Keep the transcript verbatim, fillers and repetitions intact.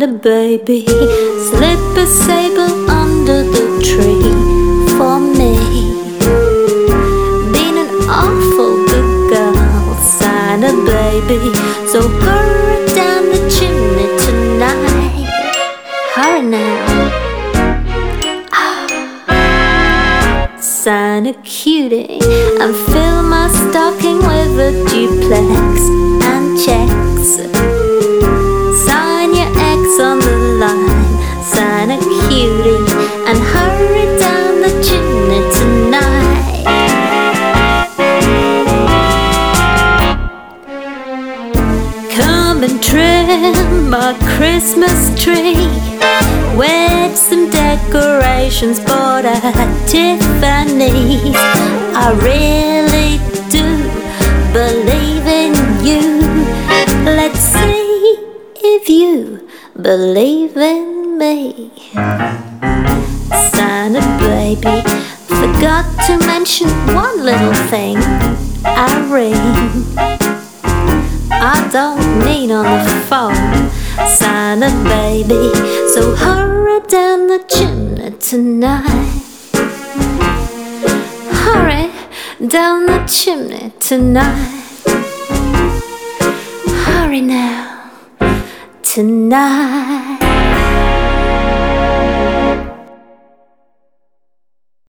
Santa baby, slip a sable under the tree for me. Been an awful good girl, Santa baby, so hurry down the chimney tonight. Hurry now. Santa cutie, and fill my stocking with a duplex and checks. Sign your ex on the line, Santa cutie, and hurry down the chimney tonight. Come and trim my Christmas tree with some decorations bought at Tiffany's. I really do believe in you. Let's see if you believe in me. Santa baby, forgot to mention one little thing. A ring I don't need on the phone, Santa baby, so hurry down the chimney tonight. Hurry down the chimney tonight. Hurry now, tonight.